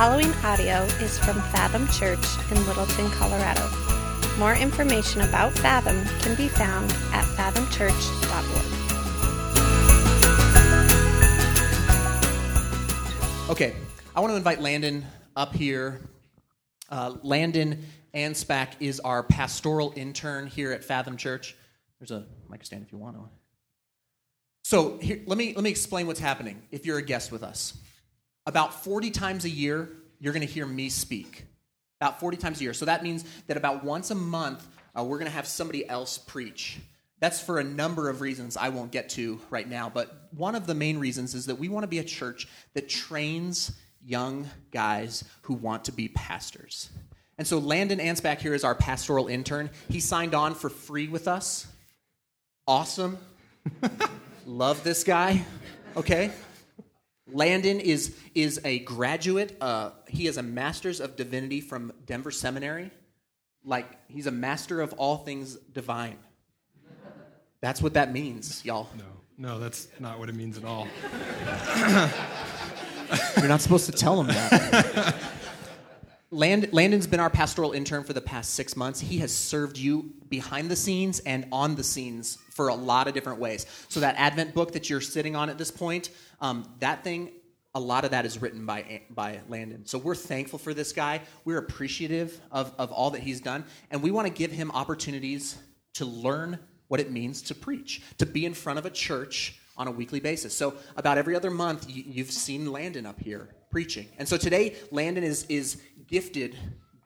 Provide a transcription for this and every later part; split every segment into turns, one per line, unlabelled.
following audio is from Fathom Church in Littleton, Colorado. More information about Fathom can be found at fathomchurch.org.
Okay, I want to invite Landon up here. Landon Anspach is our pastoral intern here at Fathom Church. There's a mic stand if you want to. So here, let me explain what's happening if you're a guest with us. About 40 times a year, you're going to hear me speak. About 40 times a year. So that means that about once a month, we're going to have somebody else preach. That's for a number of reasons I won't get to right now. But one of the main reasons is that we want to be a church that trains young guys who want to be pastors. And so Landon Anspach here is our pastoral intern. He signed on for free with us. Awesome. Love this guy. Okay. Landon is a graduate. He has a master's of divinity from Denver Seminary. Like, he's a master of all things divine. That's what that means, y'all.
No, that's not what it means at all.
You're not supposed to tell him that. Landon's been our pastoral intern for the past 6 months. He has served you behind the scenes and on the scenes for a lot of different ways. So that Advent book that you're sitting on at this point, that thing, a lot of that is written by Landon. So we're thankful for this guy. We're appreciative of all that he's done. And we want to give him opportunities to learn what it means to preach, to be in front of a church on a weekly basis. So about every other month, you've seen Landon up here preaching. And so today, Landon is gifted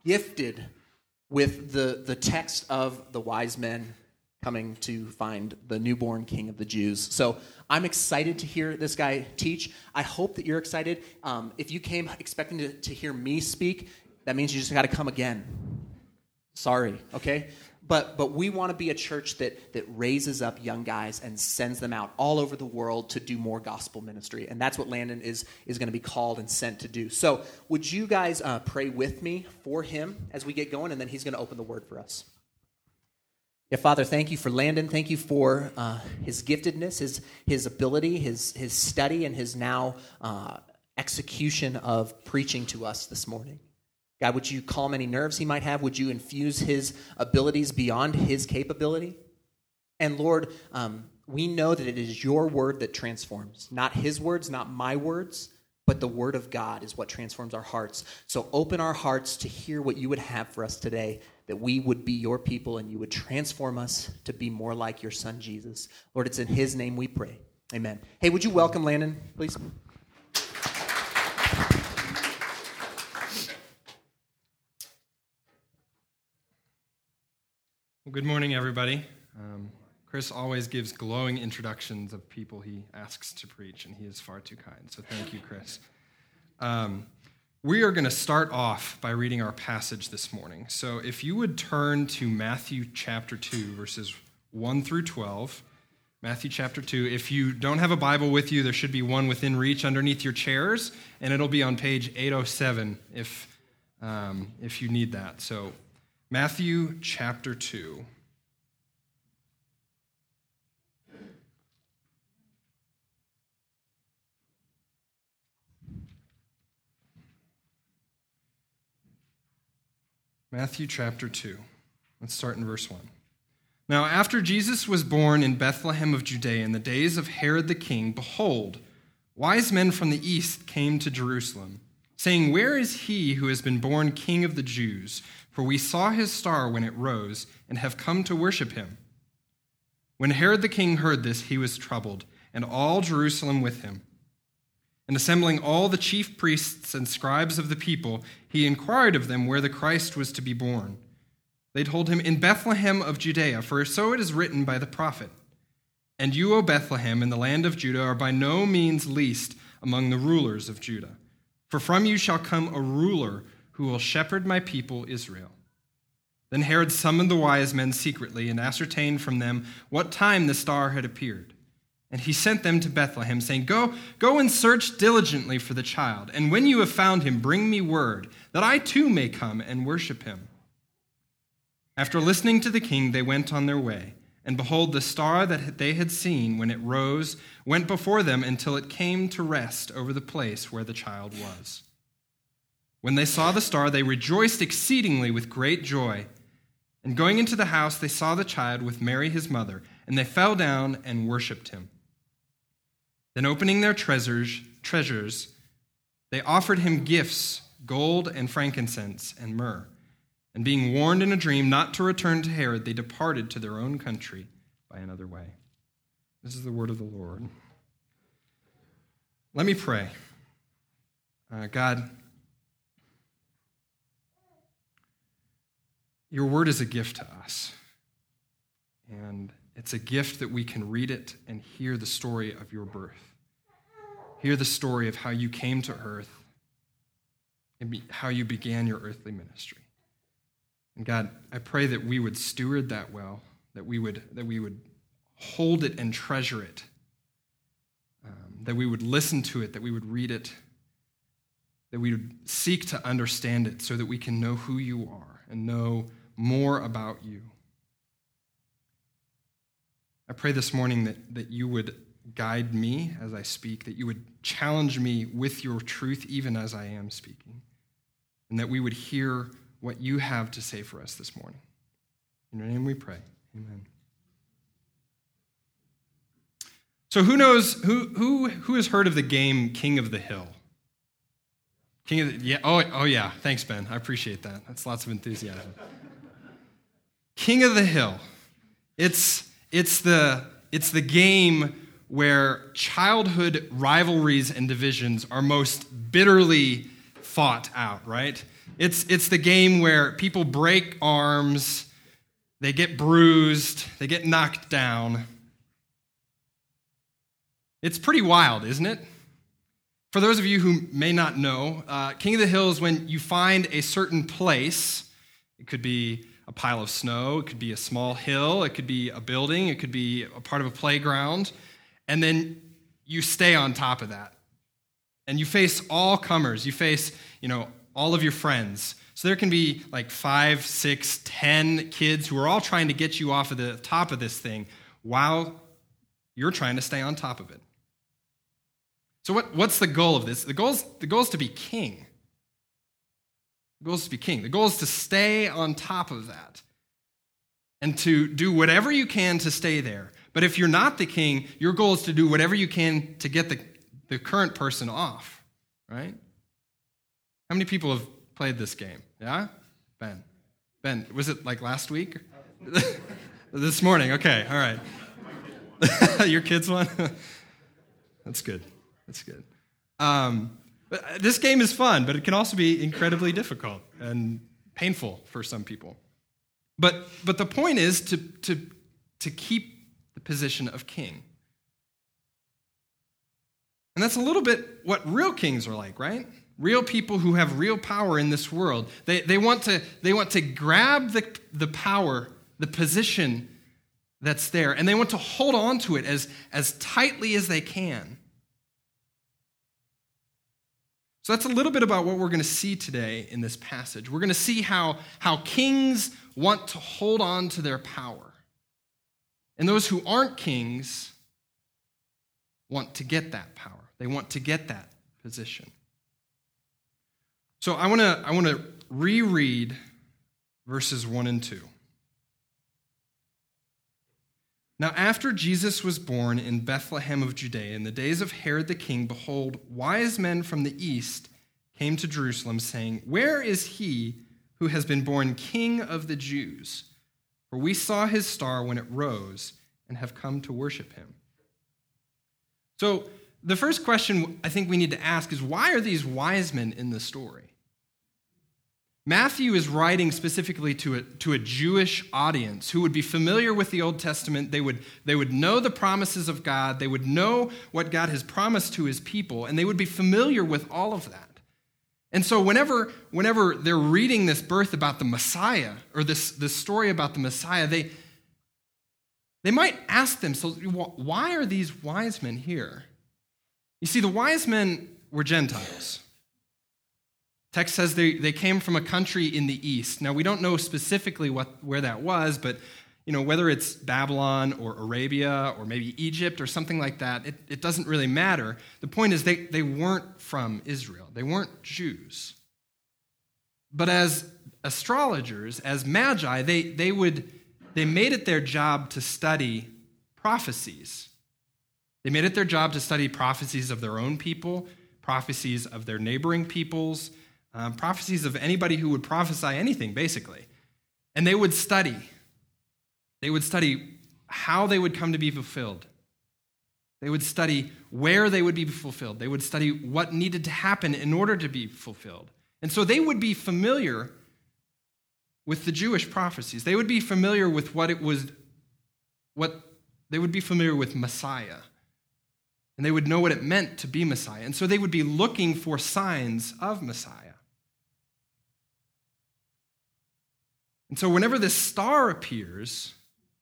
with the text of the wise men coming to find the newborn king of the Jews. So I'm excited to hear this guy teach. I hope that you're excited. If you came expecting to hear me speak, that means you just got to come again. Sorry, okay? But we want to be a church that raises up young guys and sends them out all over the world to do more gospel ministry. And that's what Landon is going to be called and sent to do. So would you guys pray with me for him as we get going, and then he's going to open the word for us. Yeah, Father, thank you for Landon. Thank you for his giftedness, his ability, his study, and his now execution of preaching to us this morning. God, would you calm any nerves he might have? Would you infuse his abilities beyond his capability? And Lord, we know that it is your word that transforms. Not his words, not my words, but the word of God is what transforms our hearts. So open our hearts to hear what you would have for us today, that we would be your people and you would transform us to be more like your son, Jesus. Lord, it's in his name we pray. Amen. Hey, would you welcome Landon, please?
Well, good morning, everybody. Chris always gives glowing introductions of people he asks to preach, and he is far too kind, so thank you, Chris. We are going to start off by reading our passage this morning. So if you would turn to Matthew chapter 2, verses 1 through 12. Matthew chapter 2. If you don't have a Bible with you, there should be one within reach underneath your chairs, and it'll be on page 807 if you need that. So Matthew chapter 2. Matthew chapter 2. Let's start in verse 1. Now, after Jesus was born in Bethlehem of Judea in the days of Herod the king, behold, wise men from the east came to Jerusalem, saying, "Where is he who has been born King of the Jews? For we saw his star when it rose, and have come to worship him." When Herod the king heard this, he was troubled, and all Jerusalem with him. And assembling all the chief priests and scribes of the people, he inquired of them where the Christ was to be born. They told him, "In Bethlehem of Judea, for so it is written by the prophet, 'And you, O Bethlehem, in the land of Judah, are by no means least among the rulers of Judah. For from you shall come a ruler who will shepherd my people Israel.' Then Herod summoned the wise men secretly and ascertained from them what time the star had appeared. And he sent them to Bethlehem, saying, Go and search diligently for the child, and when you have found him, bring me word, that I too may come and worship him." After listening to the king, they went on their way. And behold, the star that they had seen when it rose went before them until it came to rest over the place where the child was. When they saw the star, they rejoiced exceedingly with great joy. And going into the house, they saw the child with Mary his mother, and they fell down and worshipped him. Then opening their treasures, they offered him gifts, gold and frankincense and myrrh. And being warned in a dream not to return to Herod, they departed to their own country by another way. This is the word of the Lord. Let me pray. God, your word is a gift to us, and it's a gift that we can read it and hear the story of your birth, hear the story of how you came to earth and how you began your earthly ministry. And God, I pray that we would steward that well, that we would hold it and treasure it, that we would listen to it, that we would read it, that we would seek to understand it so that we can know who you are and know more about you. I pray this morning that you would guide me as I speak, that you would challenge me with your truth even as I am speaking, and that we would hear what you have to say for us this morning. In your name we pray. Amen. So who has heard of the game King of the Hill? Oh yeah, thanks Ben. I appreciate that. That's lots of enthusiasm. King of the Hill. It's the game where childhood rivalries and divisions are most bitterly fought out, right? It's the game where people break arms, they get bruised, they get knocked down. It's pretty wild, isn't it? For those of you who may not know, King of the Hill is when you find a certain place. It could be a pile of snow, it could be a small hill, it could be a building, it could be a part of a playground, and then you stay on top of that. And you face all comers. You face, all of your friends. So there can be like 5, 6, 10 kids who are all trying to get you off of the top of this thing while you're trying to stay on top of it. So what's the goal of this? The goal is to be king. The goal is to be king. The goal is to stay on top of that and to do whatever you can to stay there. But if you're not the king, your goal is to do whatever you can to get the current person off, right? How many people have played this game? Yeah? Ben, was it like last week? This morning, okay, all right. Your kids won? That's good. But this game is fun, but it can also be incredibly difficult and painful for some people. But the point is to keep the position of king. And that's a little bit what real kings are like, right? Real people who have real power in this world. They want to grab the power, the position that's there, and they want to hold on to it as tightly as they can. So that's a little bit about what we're going to see today in this passage. We're going to see how kings want to hold on to their power. And those who aren't kings want to get that power. They want to get that position. So I want to reread verses 1 and 2. Now, after Jesus was born in Bethlehem of Judea, in the days of Herod the king, behold, wise men from the east came to Jerusalem, saying, "Where is he who has been born King of the Jews? For we saw his star when it rose and have come to worship him." So the first question I think we need to ask is, why are these wise men in the story? Matthew is writing specifically to a Jewish audience who would be familiar with the Old Testament. They would know the promises of God. They would know what God has promised to his people, and they would be familiar with all of that. And so whenever they're reading this birth about the Messiah, or this story about the Messiah, they might ask themselves, why are these wise men here? You see, the wise men were Gentiles. Text says they came from a country in the east. Now, we don't know specifically where that was, but whether it's Babylon or Arabia or maybe Egypt or something like that, it doesn't really matter. The point is they weren't from Israel. They weren't Jews. But as astrologers, as magi, they made it their job to study prophecies. They made it their job to study prophecies of their own people, prophecies of their neighboring peoples, prophecies of anybody who would prophesy anything, basically. And they would study. They would study how they would come to be fulfilled. They would study where they would be fulfilled. They would study what needed to happen in order to be fulfilled. And so they would be familiar with the Jewish prophecies. They would be familiar with they would be familiar with Messiah. And they would know what it meant to be Messiah. And so they would be looking for signs of Messiah. And so whenever this star appears,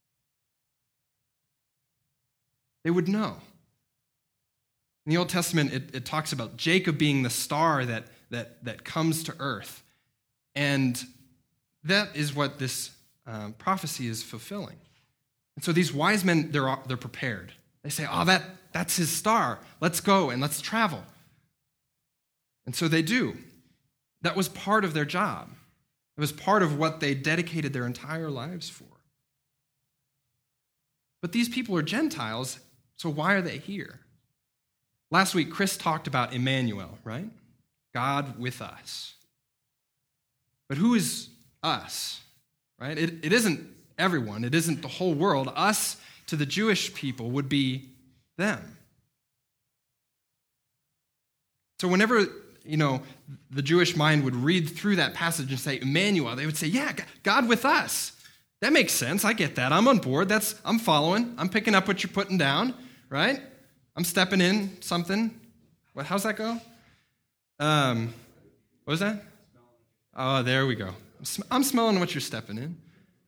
they would know. In the Old Testament, it talks about Jacob being the star that comes to earth. And that is what this prophecy is fulfilling. And so these wise men, they're prepared. They say, that's his star. Let's go and let's travel. And so they do. That was part of their job. It was part of what they dedicated their entire lives for. But these people are Gentiles, so why are they here? Last week, Chris talked about Emmanuel, right? God with us. But who is us, right? It isn't everyone. It isn't the whole world. Us to the Jewish people would be them. So whenever, the Jewish mind would read through that passage and say, Emmanuel, they would say, yeah, God with us. That makes sense. I get that. I'm on board. I'm following. I'm picking up what you're putting down, right? I'm stepping in something. How's that go? What was that? Oh, there we go. I'm smelling what you're stepping in.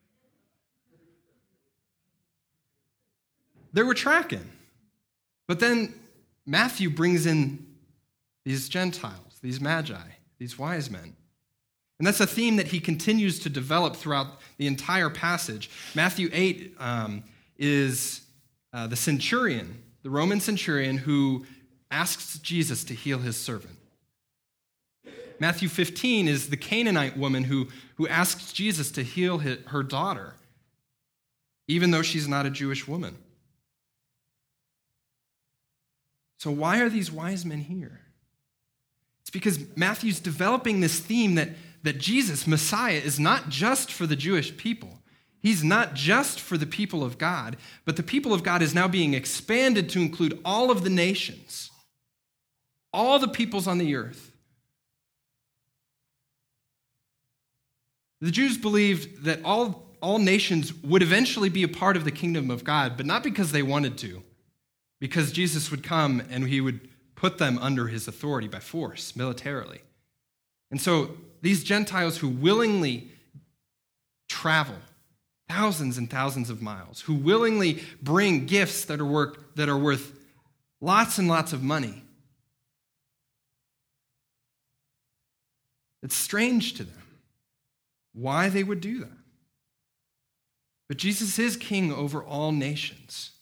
They were tracking. But then Matthew brings in these Gentiles, these magi, these wise men. And that's a theme that he continues to develop throughout the entire passage. Matthew 8 is the centurion, the Roman centurion who asks Jesus to heal his servant. Matthew 15 is the Canaanite woman who asks Jesus to heal her daughter, even though she's not a Jewish woman. So why are these wise men here? It's because Matthew's developing this theme that Jesus, Messiah, is not just for the Jewish people. He's not just for the people of God, but the people of God is now being expanded to include all of the nations, all the peoples on the earth. The Jews believed that all nations would eventually be a part of the kingdom of God, but not because they wanted to, because Jesus would come and he would put them under his authority by force, militarily. And so these Gentiles who willingly travel thousands and thousands of miles, who willingly bring gifts that are worth lots and lots of money, it's strange to them why they would do that. But Jesus is king over all nations.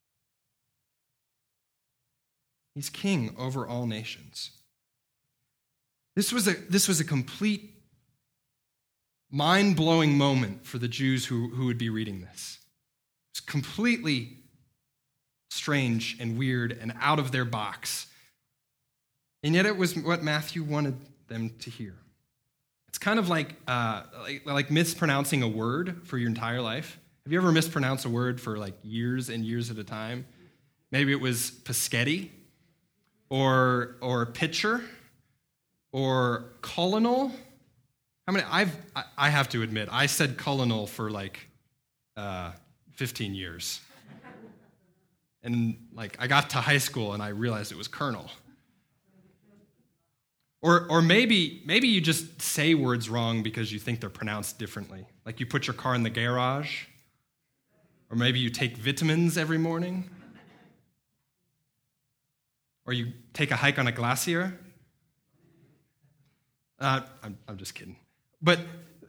He's king over all nations. This was a complete mind-blowing moment for the Jews who would be reading this. It's completely strange and weird and out of their box. And yet it was what Matthew wanted them to hear. It's kind of like mispronouncing a word for your entire life. Have you ever mispronounced a word for years and years at a time? Maybe it was Paschetti or pitcher or colonel. I have to admit, I said colonel for 15 years. And I got to high school and I realized it was colonel. Or maybe you just say words wrong because you think they're pronounced differently. Like you put your car in the garage. Or maybe you take vitamins every morning. Or you take a hike on a glacier. I'm just kidding. But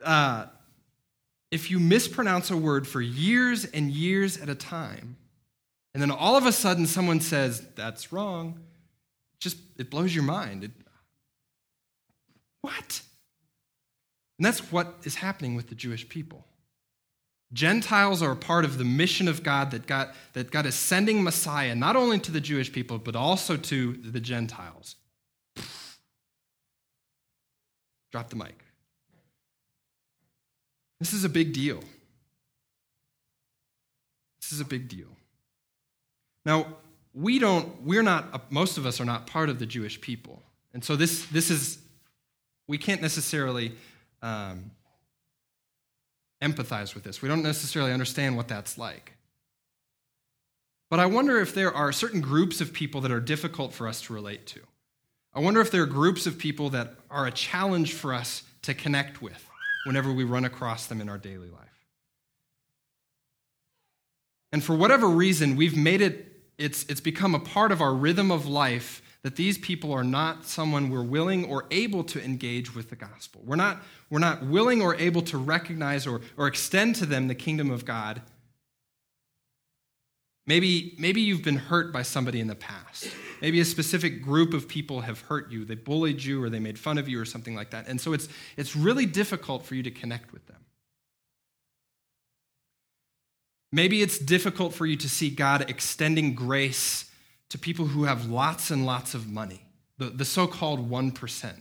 if you mispronounce a word for years and years at a time, and then all of a sudden someone says, that's wrong, it blows your mind. What? And that's what is happening with the Jewish people. Gentiles are a part of the mission of God that God is sending Messiah, not only to the Jewish people, but also to the Gentiles. Drop the mic. This is a big deal. This is a big deal. Now, most of us are not part of the Jewish people. And so we can't necessarily empathize with this. We don't necessarily understand what that's like. But I wonder if there are certain groups of people that are difficult for us to relate to. I wonder if there are groups of people that are a challenge for us to connect with whenever we run across them in our daily life. And for whatever reason, we've made it's become a part of our rhythm of life that these people are not someone we're willing or able to engage with the gospel. We're not willing or able to recognize or extend to them the kingdom of God. Maybe you've been hurt by somebody in the past. Maybe a specific group of people have hurt you. They bullied you or they made fun of you or something like that. And so it's really difficult for you to connect with them. Maybe it's difficult for you to see God extending grace to people who have lots and lots of money, the so-called 1%.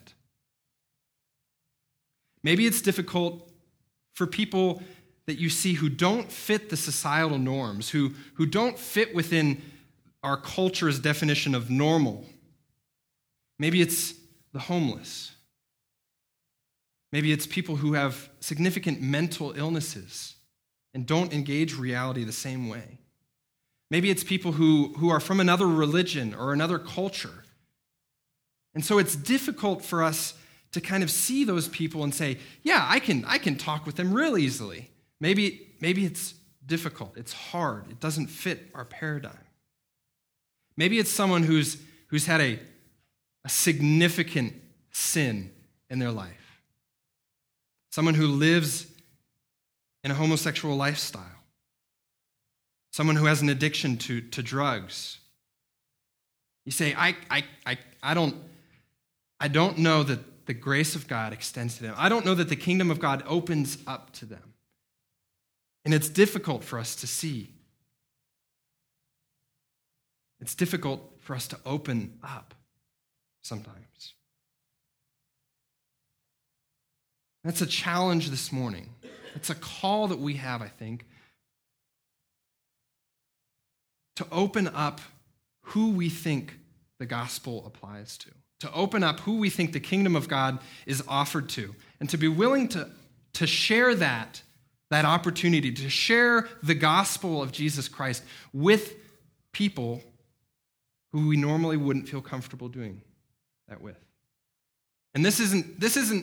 Maybe it's difficult for people that you see who don't fit the societal norms, who don't fit within our culture's definition of normal. Maybe it's the homeless. Maybe it's people who have significant mental illnesses and don't engage reality the same way. Maybe it's people who are from another religion or another culture. And so it's difficult for us to kind of see those people and say, yeah, I can talk with them real easily. Maybe it's difficult. It's hard. It doesn't fit our paradigm. Maybe it's someone who's had a significant sin in their life. Someone who lives in a homosexual lifestyle. Someone who has an addiction to drugs. You say, I don't know that the grace of God extends to them. I don't know that the kingdom of God opens up to them. And it's difficult for us to see. It's difficult for us to open up sometimes. That's a challenge this morning. It's a call that we have, I think, to open up who we think the gospel applies to open up who we think the kingdom of God is offered to, and to be willing to share that opportunity, to share the gospel of Jesus Christ with people who we normally wouldn't feel comfortable doing that with. And this isn't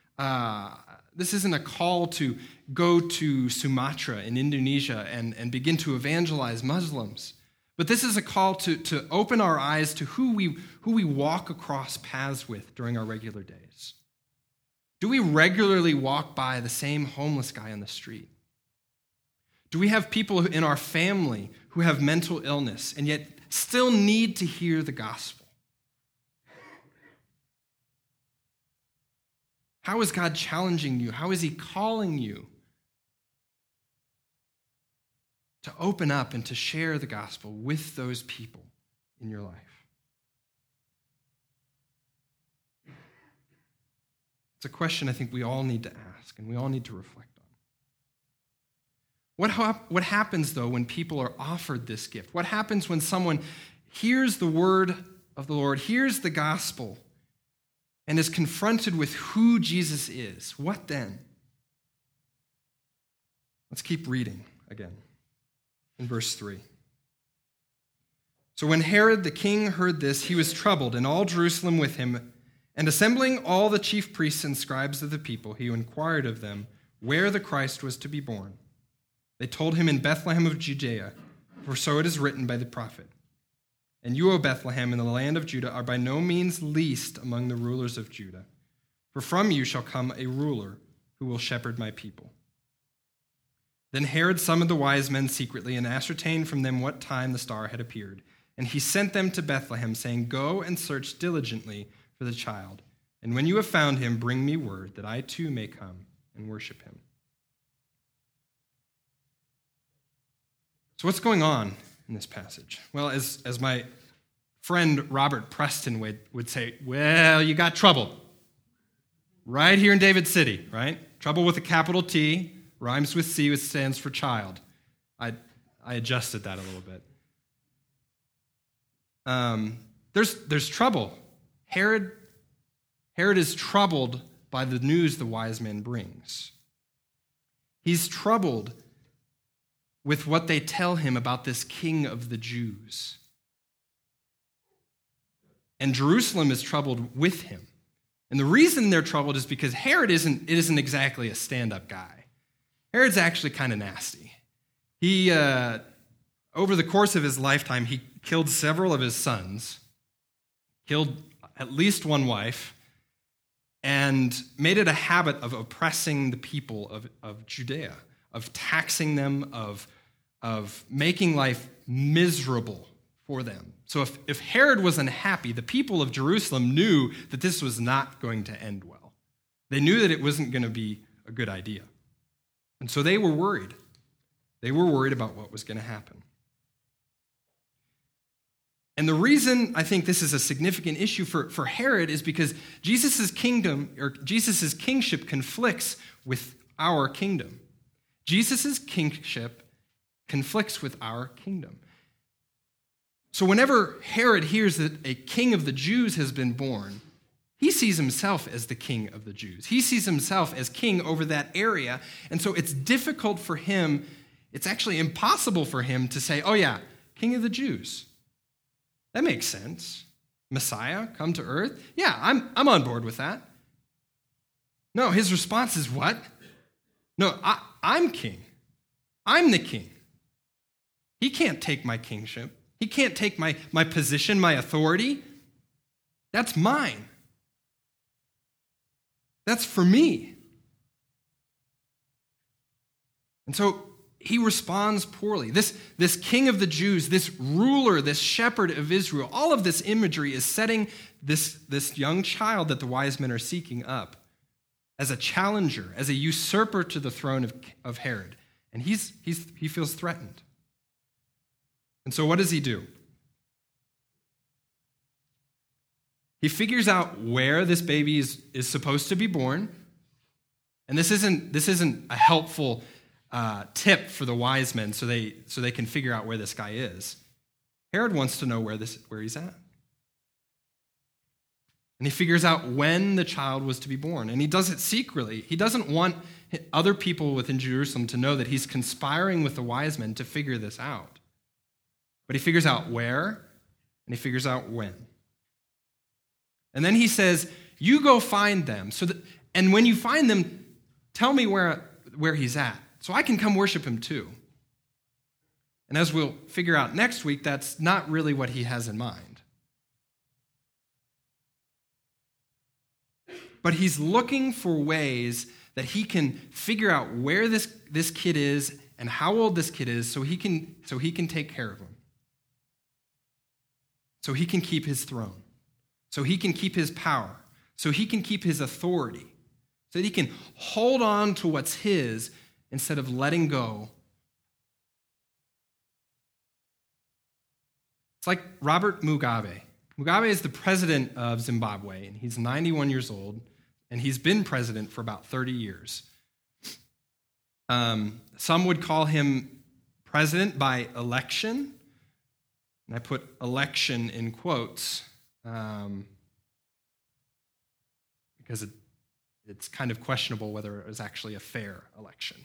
a call to go to Sumatra in Indonesia and begin to evangelize Muslims. But this is a call to open our eyes to who we walk across paths with during our regular days. Do we regularly walk by the same homeless guy on the street? Do we have people in our family who have mental illness and yet still need to hear the gospel? How is God challenging you? How is he calling you to open up and to share the gospel with those people in your life? It's a question I think we all need to ask and we all need to reflect on. What happens, though, when people are offered this gift? What happens when someone hears the word of the Lord, hears the gospel, and is confronted with who Jesus is? What then? Let's keep reading again. In verse 3. So when Herod the king heard this, he was troubled, and all Jerusalem with him. And assembling all the chief priests and scribes of the people, he inquired of them where the Christ was to be born. They told him in Bethlehem of Judea, for so it is written by the prophet. And you, O Bethlehem, in the land of Judah, are by no means least among the rulers of Judah. For from you shall come a ruler who will shepherd my people. Then Herod summoned the wise men secretly and ascertained from them what time the star had appeared. And he sent them to Bethlehem, saying, Go and search diligently for the child. And when you have found him, bring me word that I too may come and worship him." So what's going on in this passage? Well, as my friend Robert Preston would say, well, you got trouble. Right here in David City, right? Trouble with a capital T, rhymes with C, which stands for child. I adjusted that a little bit. There's trouble. Herod is troubled by the news the wise men brings. He's troubled with what they tell him about this king of the Jews. And Jerusalem is troubled with him. And the reason they're troubled is because Herod isn't exactly a stand-up guy. Herod's actually kind of nasty. He, over the course of his lifetime, he killed several of his sons, killed at least one wife, and made it a habit of oppressing the people of Judea, of taxing them, of making life miserable for them. So if Herod was unhappy, the people of Jerusalem knew that this was not going to end well. They knew that it wasn't going to be a good idea. And so they were worried. They were worried about what was going to happen. And the reason I think this is a significant issue for Herod is because Jesus' kingdom, or Jesus' kingship, conflicts with our kingdom. Jesus' kingship conflicts with our kingdom. So whenever Herod hears that a king of the Jews has been born, he sees himself as the king of the Jews. He sees himself as king over that area. And so it's difficult for him, it's actually impossible for him to say, oh yeah, king of the Jews. That makes sense. Messiah, come to earth? Yeah, I'm on board with that. No, his response is what? No, I'm king. I'm the king. He can't take my kingship. He can't take my position, my authority. That's mine. That's for me. And so he responds poorly. This king of the Jews, this ruler, this shepherd of Israel, all of this imagery is setting this young child that the wise men are seeking up as a challenger, as a usurper to the throne of Herod. And he feels threatened. And so what does he do? He figures out where this baby is supposed to be born. And this isn't a helpful tip for the wise men so they can figure out where this guy is. Herod wants to know where he's at. And he figures out when the child was to be born. And he does it secretly. He doesn't want other people within Jerusalem to know that he's conspiring with the wise men to figure this out. But he figures out where, and he figures out when. And then he says, you go find them. And when you find them, tell me where he's at, so I can come worship him too. And as we'll figure out next week, that's not really what he has in mind. But he's looking for ways that he can figure out where this kid is and how old this kid is so he can take care of him. So he can keep his throne. So he can keep his power. So he can keep his authority. So that he can hold on to what's his instead of letting go. It's like Robert Mugabe. Mugabe is the president of Zimbabwe, and he's 91 years old, and he's been president for about 30 years. Some would call him president by election. And I put election in quotes because it's kind of questionable whether it was actually a fair election.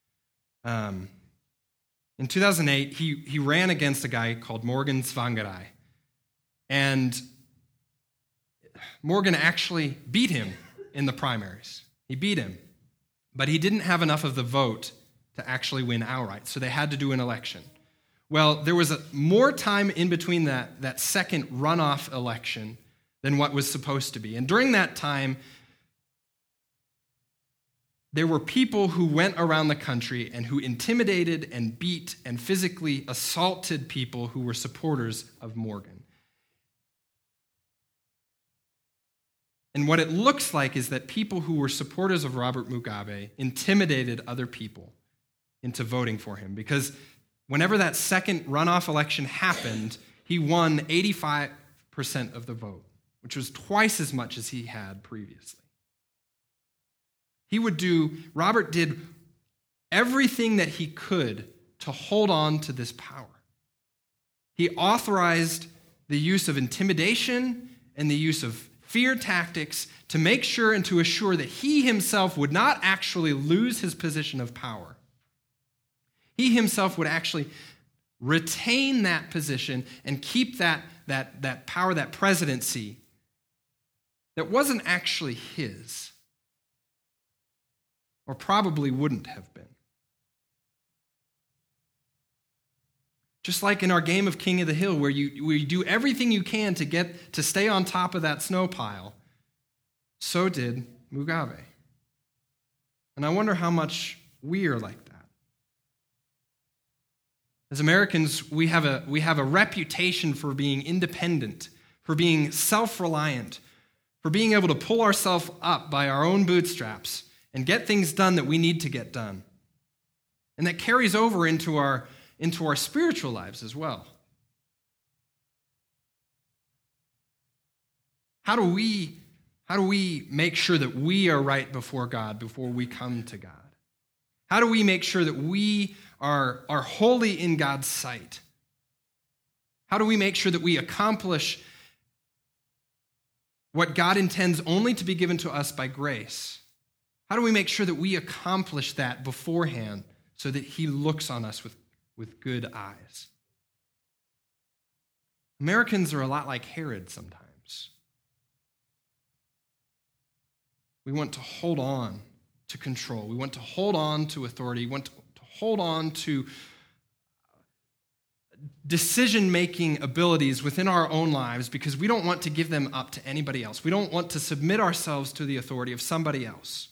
In 2008, he ran against a guy called Morgan Tsvangirai. And Morgan actually beat him in the primaries. He beat him. But he didn't have enough of the vote to actually win outright, so they had to do an election. Well, there was more time in between that second runoff election than what was supposed to be. And during that time, there were people who went around the country and who intimidated and beat and physically assaulted people who were supporters of Morgan. And what it looks like is that people who were supporters of Robert Mugabe intimidated other people into voting for him, because whenever that second runoff election happened, he won 85% of the vote, which was twice as much as he had previously. Robert did everything that he could to hold on to this power. He authorized the use of intimidation and the use of fear tactics to make sure and to assure that he himself would not actually lose his position of power. He himself would actually retain that position and keep that power, that presidency that wasn't actually his, or probably wouldn't have been. Just like in our game of King of the Hill, where you do everything you can to stay on top of that snow pile, so did Mugabe. And I wonder how much we are like that. As Americans, we have a reputation for being independent, for being self-reliant, for being able to pull ourselves up by our own bootstraps and get things done that we need to get done. And that carries over into our spiritual lives as well. How do we make sure that we are right before God before we come to God? How do we make sure that we are holy in God's sight? How do we make sure that we accomplish what God intends only to be given to us by grace? How do we make sure that we accomplish that beforehand so that he looks on us with good eyes? Americans are a lot like Herod sometimes. We want to hold on to control. We want to hold on to authority. We want to hold on to decision-making abilities within our own lives because we don't want to give them up to anybody else. We don't want to submit ourselves to the authority of somebody else.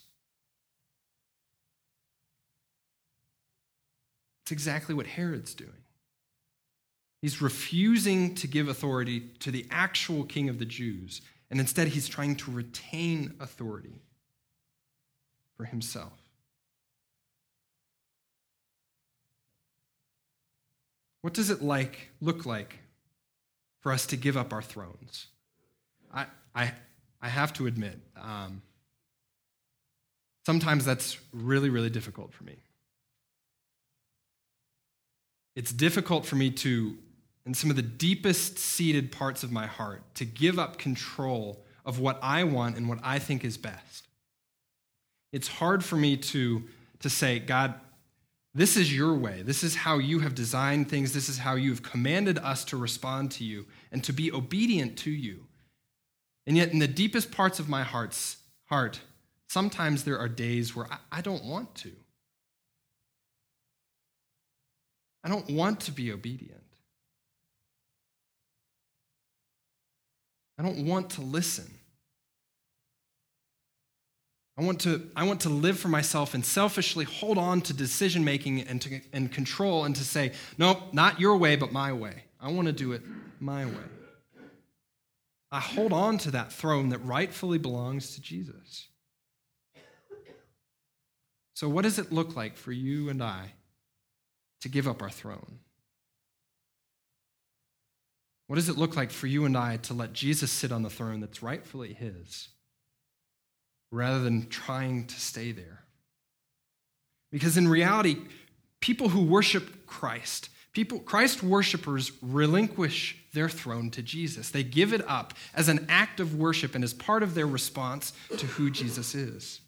It's exactly what Herod's doing. He's refusing to give authority to the actual king of the Jews, and instead he's trying to retain authority for himself. What does it look like for us to give up our thrones? I have to admit, sometimes that's really, really difficult for me. It's difficult for me to, in some of the deepest seated parts of my heart, to give up control of what I want and what I think is best. It's hard for me to say, God, this is your way. This is how you have designed things. This is how you have commanded us to respond to you and to be obedient to you. And yet in the deepest parts of my heart, sometimes there are days where I don't want to. I don't want to be obedient. I don't want to listen. I want to live for myself and selfishly hold on to decision-making and control and to say, nope, not your way, but my way. I want to do it my way. I hold on to that throne that rightfully belongs to Jesus. So what does it look like for you and I to give up our throne? What does it look like for you and I to let Jesus sit on the throne that's rightfully his, rather than trying to stay there? Because in reality, people who worship Christ, Christ worshipers relinquish their throne to Jesus. They give it up as an act of worship and as part of their response to who Jesus is.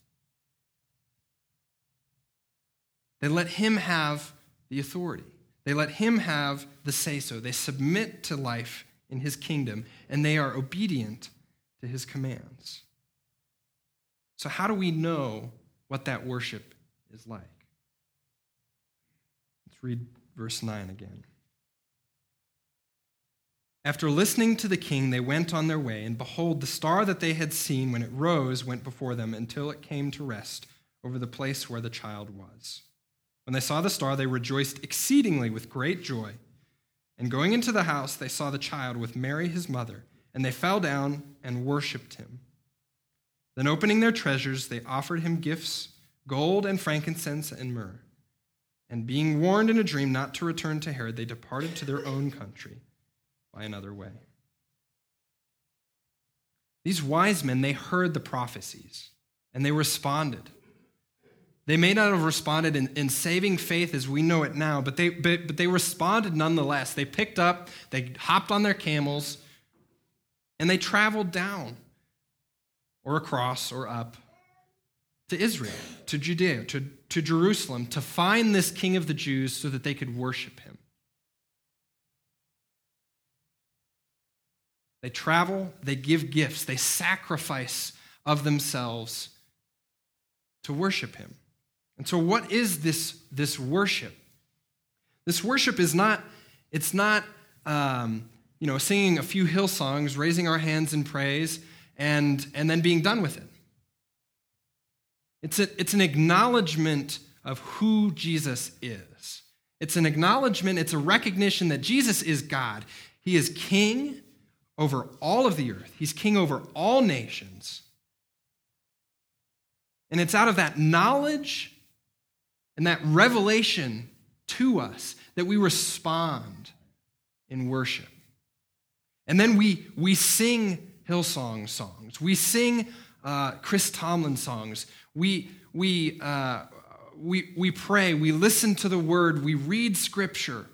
They let him have the authority. They let him have the say-so. They submit to life in his kingdom, and they are obedient to his commands. So how do we know what that worship is like? Let's read verse 9 again. After listening to the king, they went on their way, and behold, the star that they had seen when it rose went before them until it came to rest over the place where the child was. When they saw the star, they rejoiced exceedingly with great joy. And going into the house, they saw the child with Mary his mother, and they fell down and worshipped him. Then opening their treasures, they offered him gifts, gold and frankincense and myrrh. And being warned in a dream not to return to Herod, they departed to their own country by another way. These wise men, they heard the prophecies, and they responded. They may not have responded in saving faith as we know it now, but they responded nonetheless. They picked up, they hopped on their camels, and they traveled down or across or up to Israel, to Judea, to Jerusalem, to find this King of the Jews so that they could worship him. They travel, they give gifts, they sacrifice of themselves to worship him. And so what is this worship? This worship is not, it's not singing a few hill songs, raising our hands in praise, and then being done with it. It's an acknowledgement of who Jesus is. It's an acknowledgement, it's a recognition that Jesus is God. He is king over all of the earth. He's king over all nations. And it's out of that knowledge and that revelation to us that we respond in worship. And then we sing Hillsong songs. We sing Chris Tomlin songs. We pray. We listen to the word. We read scripture.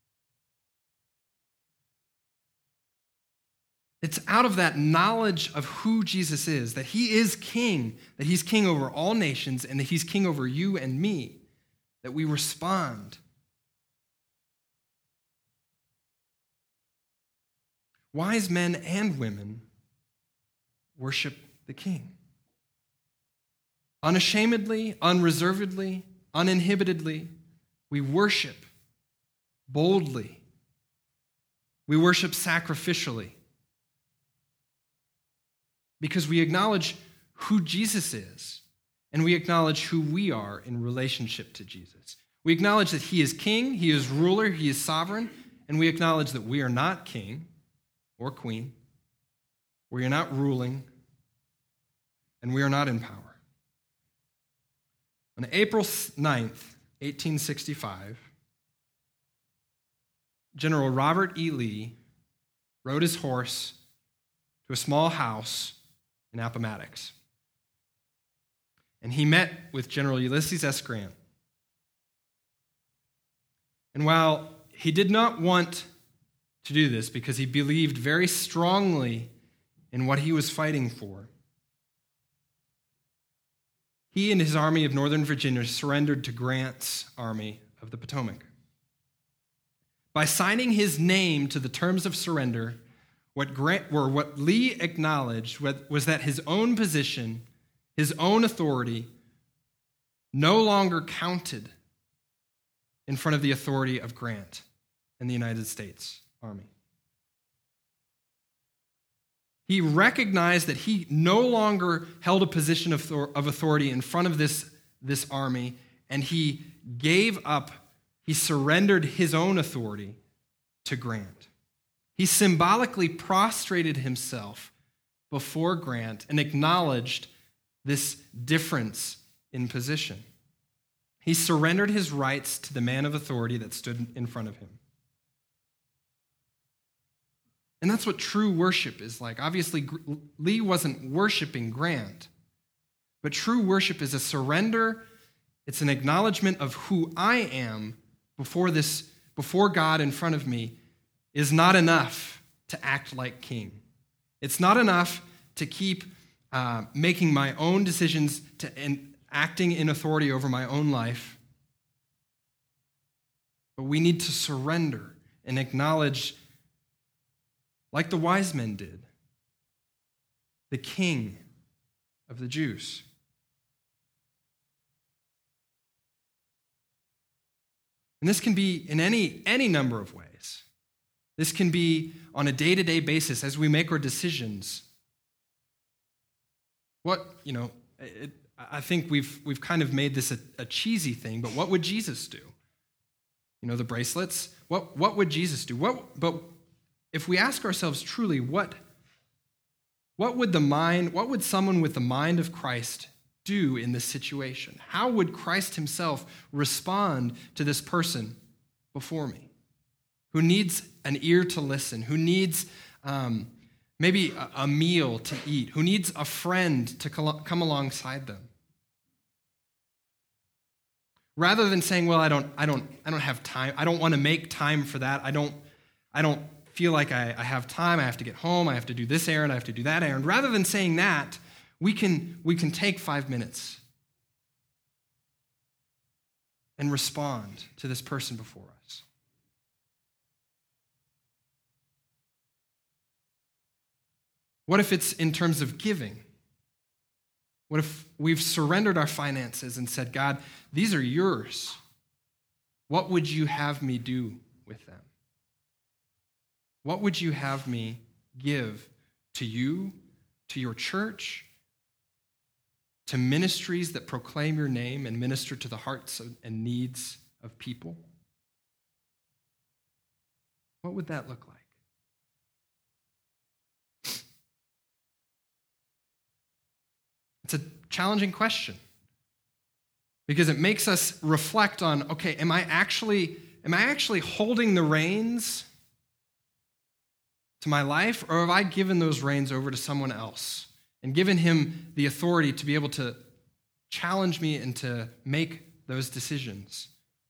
It's out of that knowledge of who Jesus is, that he is king, that he's king over all nations, and that he's king over you and me, that we respond. Wise men and women worship the king. Unashamedly, unreservedly, uninhibitedly, we worship boldly. We worship sacrificially. Because we acknowledge who Jesus is, and we acknowledge who we are in relationship to Jesus. We acknowledge that he is king, he is ruler, he is sovereign, and we acknowledge that we are not king or queen, we are not ruling, and we are not in power. On April 9th, 1865, General Robert E. Lee rode his horse to a small house in Appomattox. And he met with General Ulysses S. Grant. And while he did not want to do this because he believed very strongly in what he was fighting for, he and his army of Northern Virginia surrendered to Grant's army of the Potomac. By signing his name to the terms of surrender, what Lee acknowledged was that his own position, his own authority, no longer counted in front of the authority of Grant and the United States Army. He recognized that he no longer held a position of authority in front of this army, and he surrendered his own authority to Grant. He symbolically prostrated himself before Grant and acknowledged this difference in position. He surrendered his rights to the man of authority that stood in front of him. And that's what true worship is like. Obviously, Lee wasn't worshiping Grant, but true worship is a surrender. It's an acknowledgement of who I am before God in front of me is not enough to act like king. It's not enough to keep making my own decisions and acting in authority over my own life. But we need to surrender and acknowledge, like the wise men did, the King of the Jews. And this can be in any number of ways. This can be on a day-to-day basis as we make our decisions. I think we've kind of made this a cheesy thing, but what would Jesus do? The bracelets. What would Jesus do? But if we ask ourselves truly, what What would someone with the mind of Christ do in this situation? How would Christ himself respond to this person before me who needs an ear to listen, who needs maybe a meal to eat, who needs a friend to come alongside them? Rather than saying, well, I don't have time, I don't want to make time for that, I don't feel like I have time, I have to get home, I have to do this errand, I have to do that errand. Rather than saying that, we can take 5 minutes and respond to this person before us. What if it's in terms of giving? What if we've surrendered our finances and said, God, these are yours. What would you have me do with them? What would you have me give to you, to your church, to ministries that proclaim your name and minister to the hearts and needs of people? What would that look like? It's a challenging question because it makes us reflect on, okay, am I actually holding the reins to my life, or have I given those reins over to someone else and given him the authority to be able to challenge me and to make those decisions?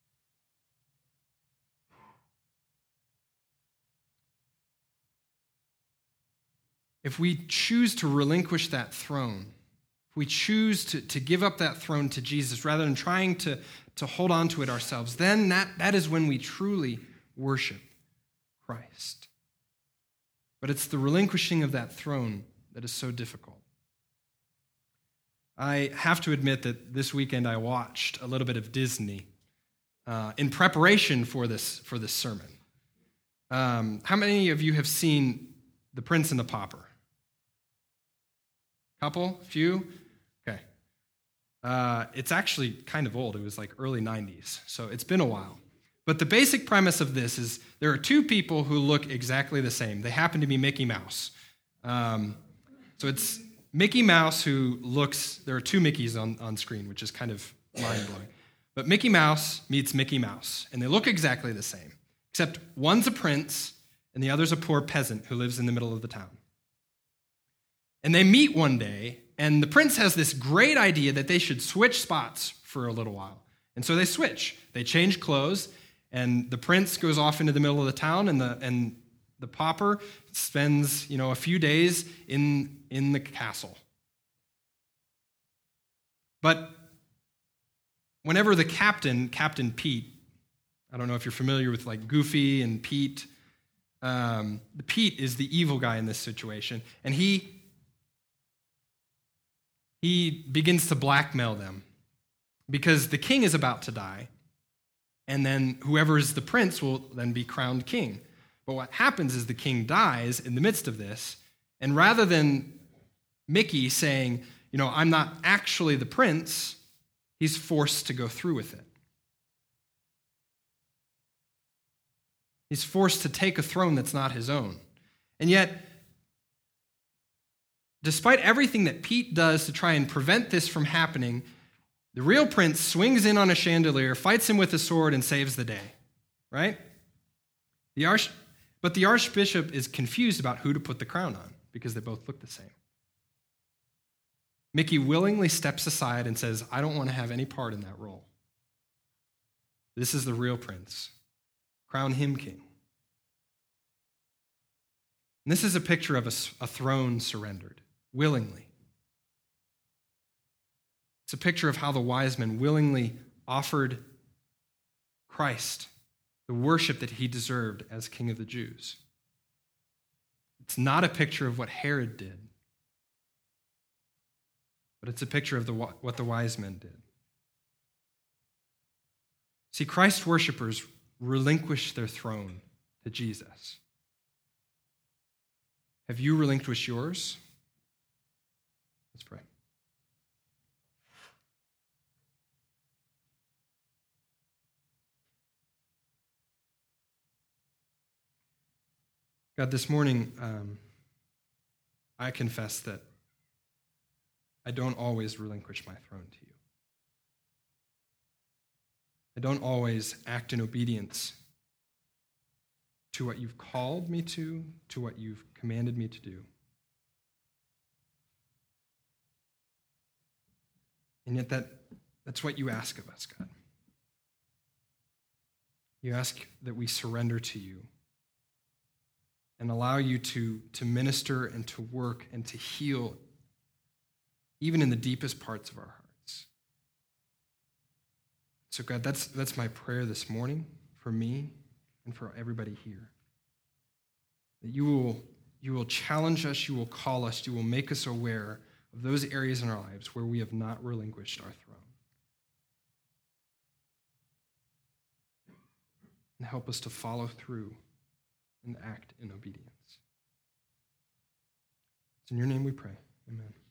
If we choose to relinquish that throne, if we choose to give up that throne to Jesus rather than trying to hold on to it ourselves, then that is when we truly worship Christ. But it's the relinquishing of that throne that is so difficult. I have to admit that this weekend I watched a little bit of Disney in preparation for this sermon. How many of you have seen The Prince and the Pauper? Couple? Few? Okay. It's actually kind of old. It was like early 90s, so it's been a while. But the basic premise of this is there are two people who look exactly the same. They happen to be Mickey Mouse. So it's Mickey Mouse who looks, there are two Mickeys on screen, which is kind of mind-blowing. But Mickey Mouse meets Mickey Mouse, and they look exactly the same, except one's a prince and the other's a poor peasant who lives in the middle of the town. And they meet one day, and the prince has this great idea that they should switch spots for a little while. And so they switch. They change clothes, and the prince goes off into the middle of the town, and the pauper spends, a few days in the castle. But whenever the Captain Pete, I don't know if you're familiar with like Goofy and Pete, Pete is the evil guy in this situation, and he begins to blackmail them because the king is about to die, and then whoever is the prince will then be crowned king. But what happens is the king dies in the midst of this, and rather than Mickey saying, I'm not actually the prince, he's forced to go through with it. He's forced to take a throne that's not his own. And yet, despite everything that Pete does to try and prevent this from happening, the real prince swings in on a chandelier, fights him with a sword, and saves the day. Right? But the archbishop is confused about who to put the crown on because they both look the same. Mickey willingly steps aside and says, I don't want to have any part in that role. This is the real prince. Crown him king. And this is a picture of a throne surrendered, willingly. It's a picture of how the wise men willingly offered Christ the worship that he deserved as King of the Jews. It's not a picture of what Herod did, but it's a picture of what the wise men did. See, Christ worshipers relinquish their throne to Jesus. Have you relinquished yours? Let's pray. God, this morning, I confess that I don't always relinquish my throne to you. I don't always act in obedience to what you've called me to what you've commanded me to do. And yet that's what you ask of us, God. You ask that we surrender to you and allow you to minister and to work and to heal even in the deepest parts of our hearts. So God, that's my prayer this morning for me and for everybody here. That you will challenge us, you will call us, you will make us aware of those areas in our lives where we have not relinquished our throne. And help us to follow through and act in obedience. It's in your name we pray. Amen.